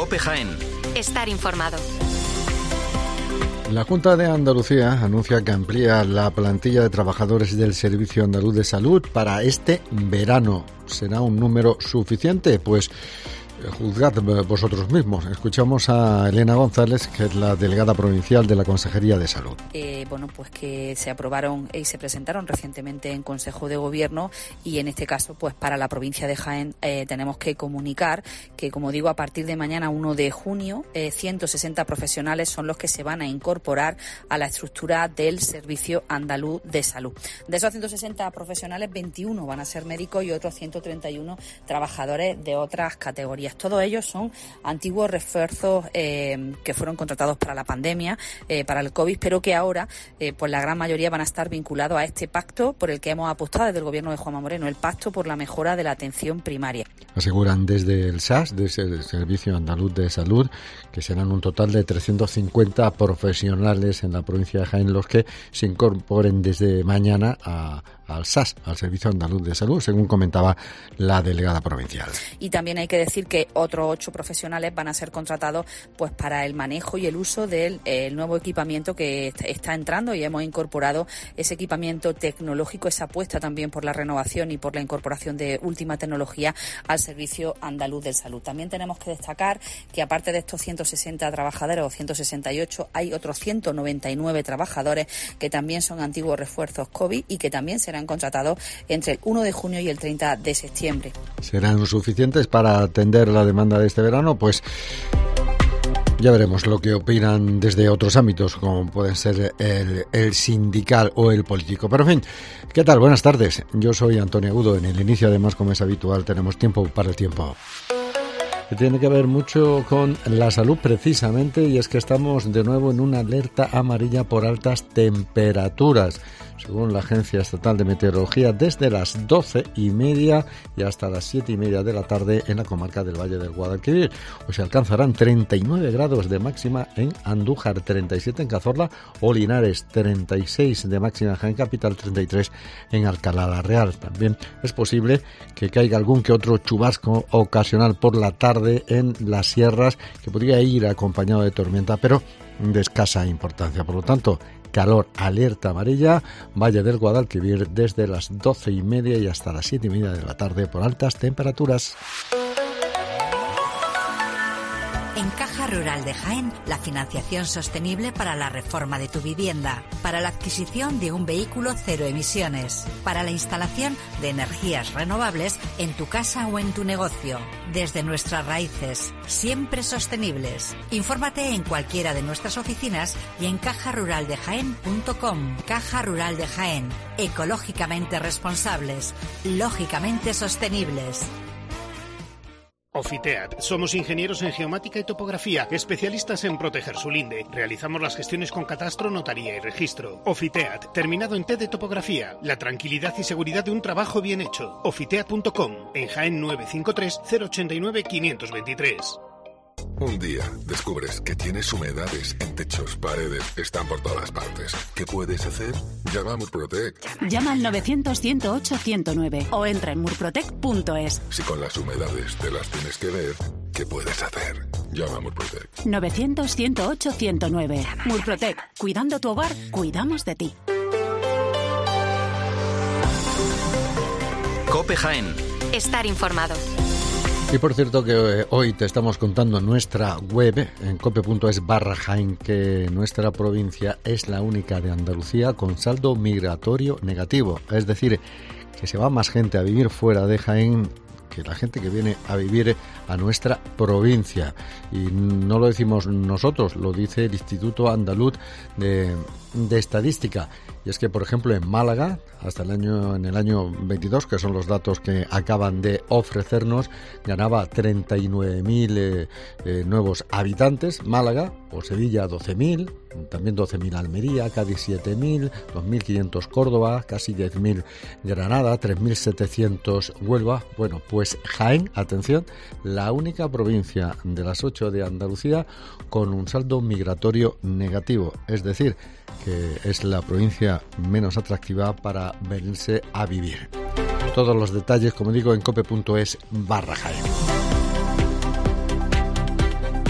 COPE Jaén. Estar informado. La Junta de Andalucía anuncia que amplía la plantilla de trabajadores del Servicio Andaluz de Salud para este verano. ¿Será un número suficiente? Pues juzgad vosotros mismos. Escuchamos a Elena González, que es la delegada provincial de la Consejería de Salud. Pues que se aprobaron y se presentaron recientemente en Consejo de Gobierno, y en este caso, pues para la provincia de Jaén tenemos que comunicar que, como digo, a partir de mañana 1 de junio, 160 profesionales son los que se van a incorporar a la estructura del Servicio Andaluz de Salud. De esos 160 profesionales, 21 van a ser médicos y otros 131 trabajadores de otras categorías. Todos ellos son antiguos refuerzos que fueron contratados para la pandemia, para el COVID, pero que ahora, pues la gran mayoría van a estar vinculados a este pacto por el que hemos apostado desde el Gobierno de Juanma Moreno, el Pacto por la Mejora de la Atención Primaria. Aseguran desde el SAS, desde el Servicio Andaluz de Salud, que serán un total de 350 profesionales en la provincia de Jaén los que se incorporen desde mañana al SAS, al Servicio Andaluz de Salud, según comentaba la delegada provincial. Y también hay que decir que otros 8 profesionales van a ser contratados pues para el manejo y el uso del nuevo equipamiento que está entrando, y hemos incorporado ese equipamiento tecnológico, esa apuesta también por la renovación y por la incorporación de última tecnología al Servicio Andaluz de Salud. También tenemos que destacar que, aparte de estos 160 trabajadores o 168, hay otros 199 trabajadores que también son antiguos refuerzos COVID y que también serán contratados entre el 1 de junio y el 30 de septiembre. ¿Serán suficientes para atender la demanda de este verano? Pues ya veremos lo que opinan desde otros ámbitos, como pueden ser el sindical o el político. Pero en fin, ¿qué tal? Buenas tardes. Yo soy Antonio Agudo. En el inicio, además, como es habitual, tenemos tiempo para el tiempo. Que tiene que ver mucho con la salud precisamente, y es que estamos de nuevo en una alerta amarilla por altas temperaturas. Según la Agencia Estatal de Meteorología, desde las 12:30 y hasta las 7:30 de la tarde en la comarca del Valle del Guadalquivir. Se alcanzarán 39 grados de máxima en Andújar, 37 en Cazorla o Linares, 36 de máxima en Jaén Capital, 33 en Alcalá la Real. También es posible que caiga algún que otro chubasco ocasional por la tarde en las sierras, que podría ir acompañado de tormenta, pero de escasa importancia. Por lo tanto, calor, alerta amarilla, Valle del Guadalquivir, desde las 12:30 y hasta las 7:30 de la tarde por altas temperaturas. En Caja Rural de Jaén, la financiación sostenible para la reforma de tu vivienda, para la adquisición de un vehículo cero emisiones, para la instalación de energías renovables en tu casa o en tu negocio. Desde nuestras raíces, siempre sostenibles. Infórmate en cualquiera de nuestras oficinas y en cajaruraldejaén.com. Caja Rural de Jaén, ecológicamente responsables, lógicamente sostenibles. Ofiteat. Somos ingenieros en geomática y topografía, especialistas en proteger su linde. Realizamos las gestiones con catastro, notaría y registro. Ofiteat, terminado en T de topografía. La tranquilidad y seguridad de un trabajo bien hecho. Ofiteat.com. En Jaén 953 089 523. Un día descubres que tienes humedades en techos, paredes, están por todas partes. ¿Qué puedes hacer? Llama a Murprotec. Llama al 900-108-109 o entra en murprotec.es. Si con las humedades te las tienes que ver, ¿qué puedes hacer? Llama a Murprotec. 900-108-109. Murprotec. Cuidando tu hogar, cuidamos de ti. COPE Jaén. Estar informado. Y por cierto que hoy te estamos contando en nuestra web, en cope.es/Jaén, que nuestra provincia es la única de Andalucía con saldo migratorio negativo. Es decir, que se va más gente a vivir fuera de Jaén que la gente que viene a vivir a nuestra provincia. Y no lo decimos nosotros, lo dice el Instituto Andaluz de Estadística. Y es que, por ejemplo, en Málaga, en el año 22, que son los datos que acaban de ofrecernos, ganaba 39.000 nuevos habitantes, Málaga, o Sevilla 12.000, también 12.000 Almería, Cádiz 7.000, 2.500 Córdoba, casi 10.000 Granada, 3.700 Huelva. Bueno, pues Jaén, atención, la única provincia de las 8 de Andalucía con un saldo migratorio negativo, es decir, que es la provincia menos atractiva para venirse a vivir. Todos los detalles, como digo, en cope.es/Jaén.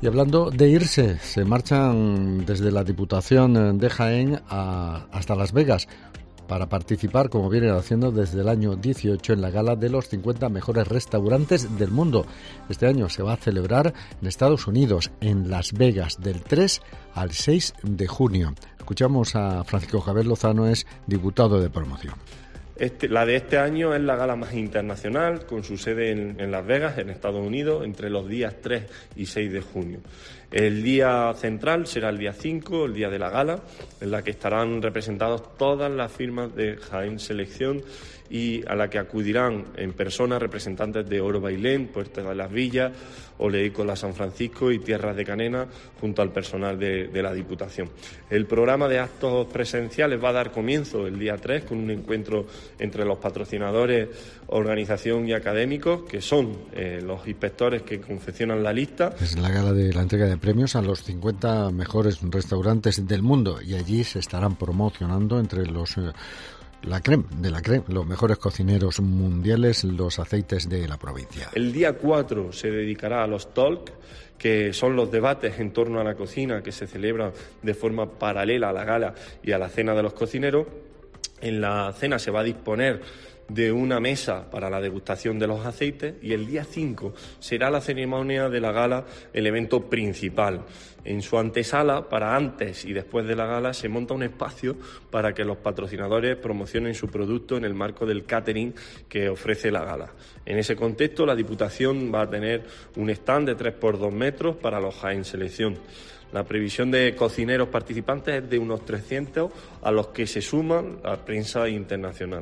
Y hablando de irse, se marchan desde la Diputación de Jaén hasta Las Vegas para participar, como vienen haciendo desde el año 18, en la gala de los 50 mejores restaurantes del mundo. Este año se va a celebrar en Estados Unidos, en Las Vegas, del 3 al 6 de junio. Escuchamos a Francisco Javier Lozano, es diputado de promoción. La de este año es la gala más internacional, con su sede en Las Vegas, en Estados Unidos, entre los días 3 y 6 de junio. El día central será el día 5, el día de la gala, en la que estarán representadas todas las firmas de Jaén Selección y a la que acudirán en persona representantes de Oro Bailén, Puerto de las Villas, Oleícola San Francisco y Tierras de Canena, junto al personal de la Diputación. El programa de actos presenciales va a dar comienzo el día 3 con un encuentro entre los patrocinadores, organización y académicos, que son los inspectores que confeccionan la lista. Es la gala de la entrega de premios a los 50 mejores restaurantes del mundo, y allí se estarán promocionando entre la crème de la crème, los mejores cocineros mundiales, los aceites de la provincia. El día 4 se dedicará a los talk, que son los debates en torno a la cocina que se celebran de forma paralela a la gala y a la cena de los cocineros. En la cena se va a disponer de una mesa para la degustación de los aceites, y el día 5 será la ceremonia de la gala, el evento principal. En su antesala, para antes y después de la gala, se monta un espacio para que los patrocinadores promocionen su producto en el marco del catering que ofrece la gala. En ese contexto, la Diputación va a tener un stand de 3 por 2 metros para los Jaén Selección. La previsión de cocineros participantes es de unos 300, a los que se suman la prensa internacional.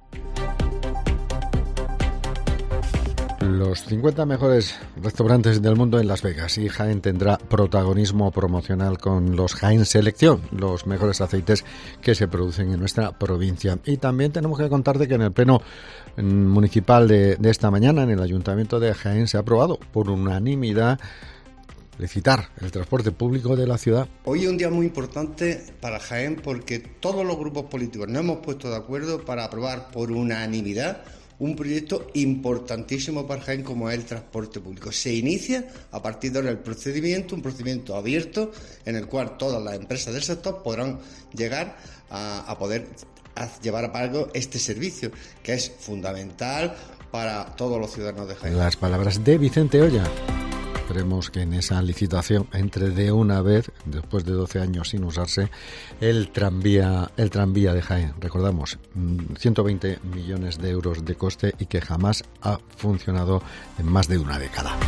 Los 50 mejores restaurantes del mundo en Las Vegas, y Jaén tendrá protagonismo promocional con los Jaén Selección, los mejores aceites que se producen en nuestra provincia. Y también tenemos que contarte que en el pleno municipal de esta mañana, en el Ayuntamiento de Jaén, se ha aprobado por unanimidad licitar el transporte público de la ciudad. Hoy es un día muy importante para Jaén, porque todos los grupos políticos nos hemos puesto de acuerdo para aprobar por unanimidad un proyecto importantísimo para Jaén, como es el transporte público. Se inicia a partir de ahora el procedimiento, un procedimiento abierto en el cual todas las empresas del sector podrán llegar a poder llevar a cabo este servicio, que es fundamental para todos los ciudadanos de Jaén. Las palabras de Vicente Oya. Esperemos que en esa licitación entre de una vez, después de 12 años sin usarse, el tranvía de Jaén. Recordamos, 120 millones de euros de coste, y que jamás ha funcionado en más de una década.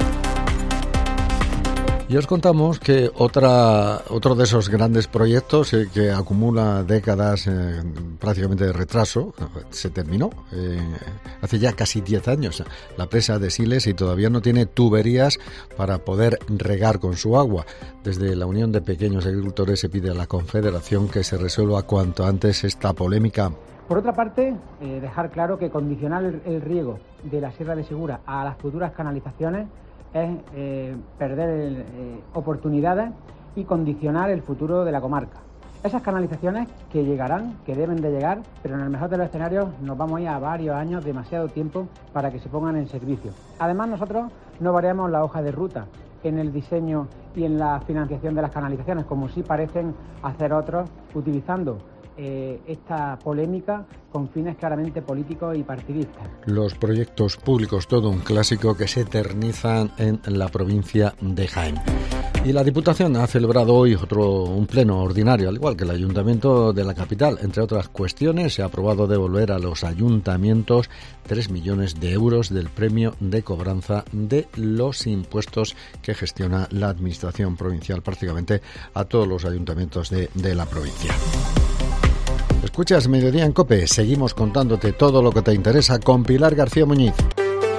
Y os contamos que otro de esos grandes proyectos que acumula décadas prácticamente de retraso, se terminó hace ya casi 10 años, la presa de Siles, y todavía no tiene tuberías para poder regar con su agua. Desde la Unión de Pequeños Agricultores se pide a la Confederación que se resuelva cuanto antes esta polémica. Por otra parte, dejar claro que condicionar el riego de la Sierra de Segura a las futuras canalizaciones es perder oportunidades y condicionar el futuro de la comarca. Esas canalizaciones que llegarán, que deben de llegar, pero en el mejor de los escenarios nos vamos a ir a varios años, demasiado tiempo para que se pongan en servicio. Además, nosotros no variamos la hoja de ruta en el diseño y en la financiación de las canalizaciones, como sí parecen hacer otros, utilizando esta polémica con fines claramente políticos y partidistas. Los proyectos públicos, todo un clásico que se eternizan en la provincia de Jaén. Y la Diputación ha celebrado hoy un pleno ordinario, al igual que el Ayuntamiento de la capital. Entre otras cuestiones, se ha aprobado devolver a los ayuntamientos 3 millones de euros del premio de cobranza de los impuestos que gestiona la Administración provincial, prácticamente a todos los ayuntamientos de la provincia. Escuchas Mediodía en COPE. Seguimos contándote todo lo que te interesa con Pilar García Muñiz.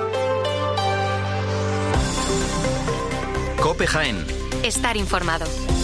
COPE Jaén. Estar informado.